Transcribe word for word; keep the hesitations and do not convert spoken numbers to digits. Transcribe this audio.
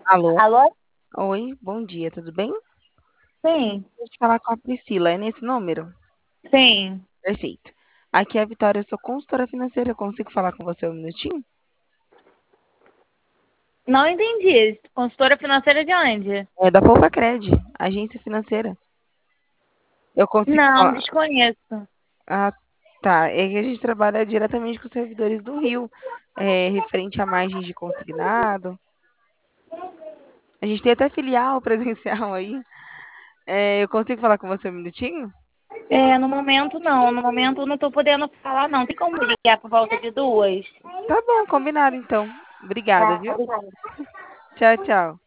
Alô? Alô? Oi, bom dia, tudo bem? Sim, Deixa eu falar com a Priscila, é nesse número? sim. Perfeito. Aqui é a Vitória, eu sou consultora financeira, eu consigo falar com você um minutinho? Não entendi. Consultora financeira de onde? É da Poupa-Cred, agência financeira. Eu consigo Não, falar. desconheço. Ah, tá. É que a gente trabalha diretamente com os servidores do Rio, é, referente a margens de consignado. A gente tem até filial presencial aí. É, eu consigo falar com você um minutinho? É, no momento não. No momento eu não tô podendo falar, não. Tem como ligar por volta de duas? Tá bom, combinado então. Obrigada, Tá, viu? obrigada. Tchau, tchau.